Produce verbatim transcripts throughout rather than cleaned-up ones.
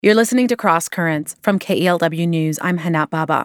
You're listening to Cross Currents from K E L W News. I'm Hanat Baba.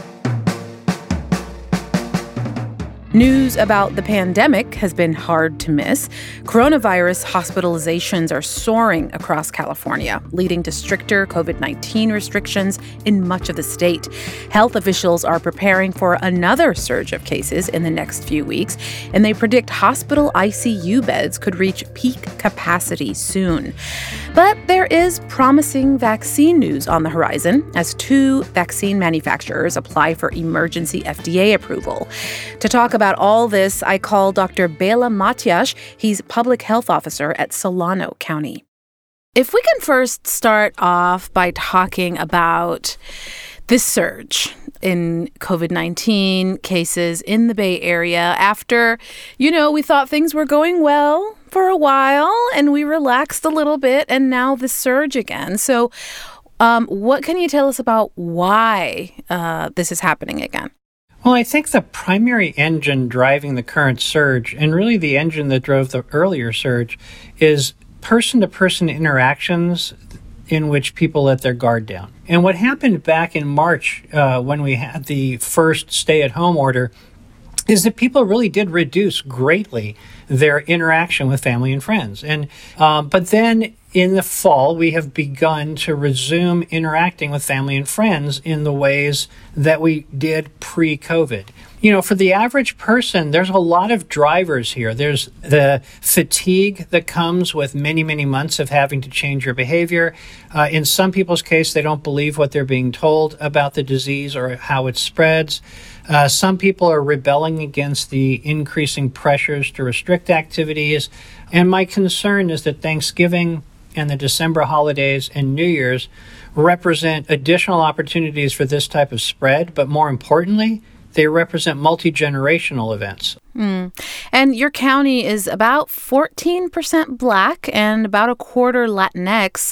News about the pandemic has been hard to miss. Coronavirus hospitalizations are soaring across California, leading to stricter covid nineteen restrictions in much of the state. Health officials are preparing for another surge of cases in the next few weeks, and they predict hospital I C U beds could reach peak capacity soon. But there is promising vaccine news on the horizon as two vaccine manufacturers apply for emergency F D A approval. To talk about all this, I call Doctor Bela Matias. He's public health officer at Solano County. If we can first start off by talking about this surge in covid nineteen cases in the Bay Area after, you know, we thought things were going well for a while and we relaxed a little bit, and now the surge again. So um, what can you tell us about why uh, this is happening again? Well, I think the primary engine driving the current surge, and really the engine that drove the earlier surge, is person-to-person interactions in which people let their guard down. And what happened back in March uh, when we had the first stay-at-home order is that people really did reduce greatly their interaction with family and friends. And um, but then in the fall, we have begun to resume interacting with family and friends in the ways that we did pre-COVID. You know, for the average person, there's a lot of drivers here. There's the fatigue that comes with many, many months of having to change your behavior. Uh, in some people's case, they don't believe what they're being told about the disease or how it spreads. Uh, some people are rebelling against the increasing pressures to restrict activities. And my concern is that Thanksgiving and the December holidays and New Year's represent additional opportunities for this type of spread, but more importantly, they represent multi-generational events. Mm. And your county is about fourteen percent Black and about a quarter Latinx.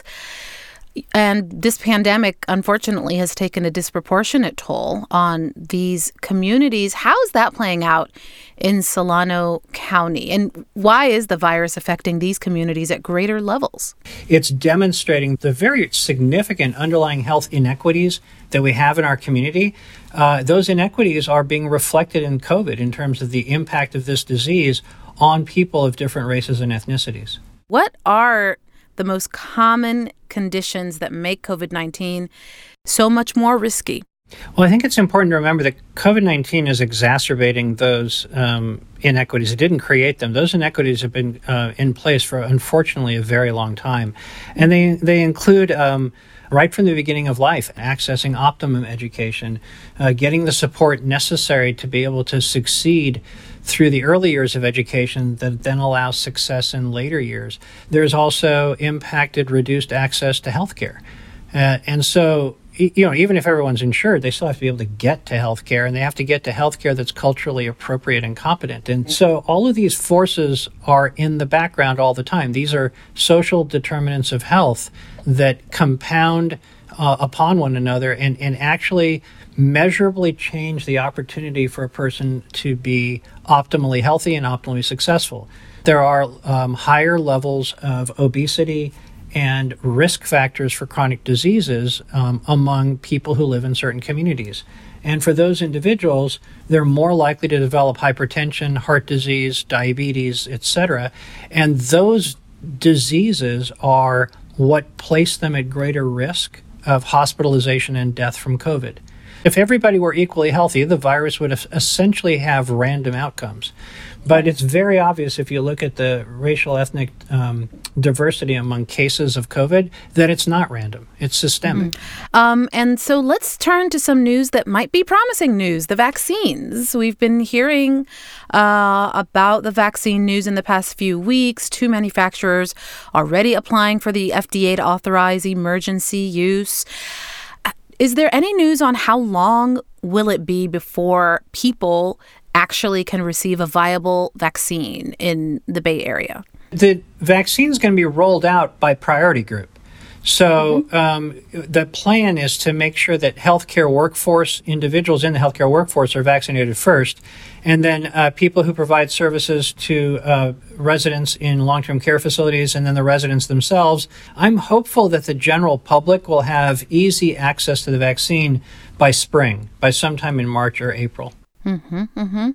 And this pandemic, unfortunately, has taken a disproportionate toll on these communities. How is that playing out in Solano County? And why is the virus affecting these communities at greater levels? It's demonstrating the very significant underlying health inequities that we have in our community. Uh, those inequities are being reflected in COVID in terms of the impact of this disease on people of different races and ethnicities. What are the most common conditions that make covid nineteen so much more risky? Well, I think it's important to remember that covid nineteen is exacerbating those um, inequities. It didn't create them. Those inequities have been uh, in place for, unfortunately, a very long time. And they, they include, um, right from the beginning of life, accessing optimum education, uh, getting the support necessary to be able to succeed through the early years of education that then allows success in later years. There's also impacted reduced access to healthcare. Uh, and so, you know, even if everyone's insured, they still have to be able to get to healthcare, and they have to get to healthcare that's culturally appropriate and competent. And so all of these forces are in the background all the time. These are social determinants of health that compound uh, upon one another and, and actually measurably change the opportunity for a person to be optimally healthy and optimally successful. There are um, higher levels of obesity and risk factors for chronic diseases um, among people who live in certain communities. And for those individuals, they're more likely to develop hypertension, heart disease, diabetes, et cetera. And those diseases are what place them at greater risk of hospitalization and death from COVID. If everybody were equally healthy, the virus would essentially have random outcomes. But it's very obvious if you look at the racial ethnic um, diversity among cases of COVID that it's not random. It's systemic. Mm-hmm. Um, and so let's turn to some news that might be promising news, the vaccines. We've been hearing uh, about the vaccine news in the past few weeks. Two manufacturers already applying for the F D A to authorize emergency use. Is there any news on how long will it be before people actually can receive a viable vaccine in the Bay Area? The vaccine is going to be rolled out by priority group. So um, the plan is to make sure that healthcare workforce, individuals in the healthcare workforce are vaccinated first, and then uh, people who provide services to uh, residents in long-term care facilities, and then the residents themselves. I'm hopeful that the general public will have easy access to the vaccine by spring, by sometime in March or April. Mm-hmm, mm-hmm.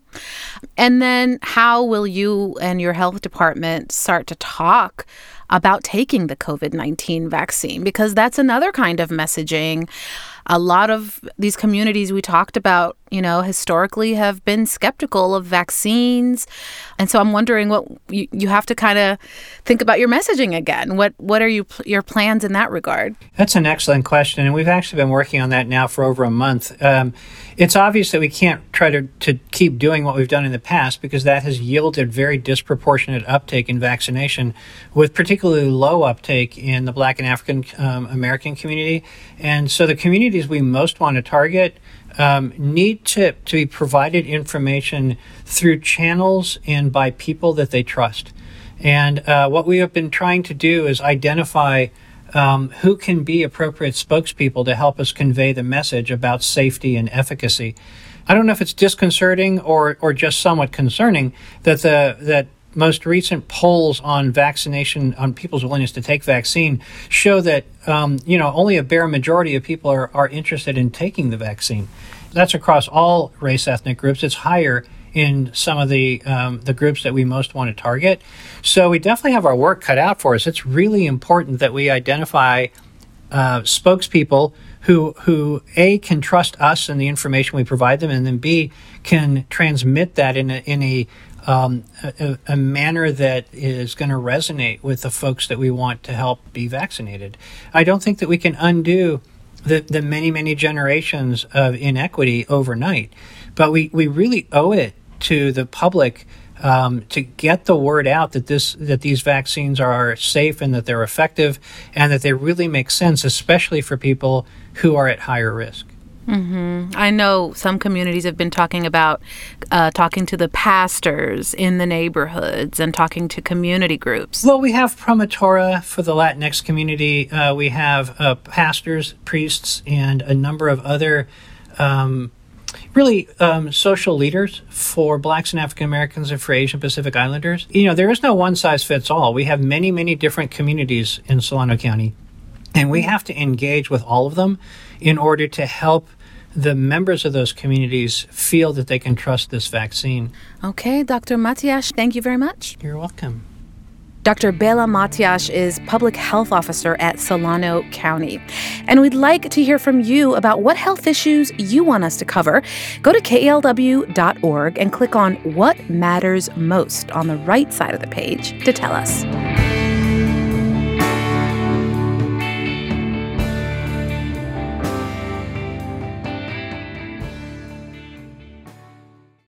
And then how will you and your health department start to talk about taking the COVID nineteen vaccine? Because that's another kind of messaging. A lot of these communities we talked about, you know, historically have been skeptical of vaccines. And so I'm wondering what you, you have to kind of think about your messaging again. What what are you, your plans in that regard? That's an excellent question. And we've actually been working on that now for over a month. Um, it's obvious that we can't try to, to keep doing what we've done in the past because that has yielded very disproportionate uptake in vaccination, with particularly low uptake in the Black and African um, American community. And so the communities we most want to target um, need to, to be provided information through channels and by people that they trust. And uh, what we have been trying to do is identify um, who can be appropriate spokespeople to help us convey the message about safety and efficacy. I don't know if it's disconcerting or, or just somewhat concerning that the that most recent polls on vaccination, on people's willingness to take vaccine, show that um, you know only a bare majority of people are, are interested in taking the vaccine. That's across all race ethnic groups. It's higher in some of the um, the groups that we most want to target. So we definitely have our work cut out for us. It's really important that we identify uh, spokespeople who who A, can trust us and the information we provide them, and then B, can transmit that in a, in a Um, a, a manner that is going to resonate with the folks that we want to help be vaccinated. I don't think that we can undo the, the many, many generations of inequity overnight, but we, we really owe it to the public um, to get the word out that this that these vaccines are safe and that they're effective and that they really make sense, especially for people who are at higher risk. Mm-hmm. I know some communities have been talking about uh, talking to the pastors in the neighborhoods and talking to community groups. Well, we have Promotora for the Latinx community. Uh, we have uh, pastors, priests, and a number of other um, really um, social leaders for Blacks and African Americans and for Asian Pacific Islanders. You know, there is no one size fits all. We have many, many different communities in Solano County, and we have to engage with all of them in order to help the members of those communities feel that they can trust this vaccine. Okay, Doctor Matias, thank you very much. You're welcome. Doctor Bela Matias is Public Health Officer at Solano County. And we'd like to hear from you about what health issues you want us to cover. Go to K A L W dot org and click on What Matters Most on the right side of the page to tell us.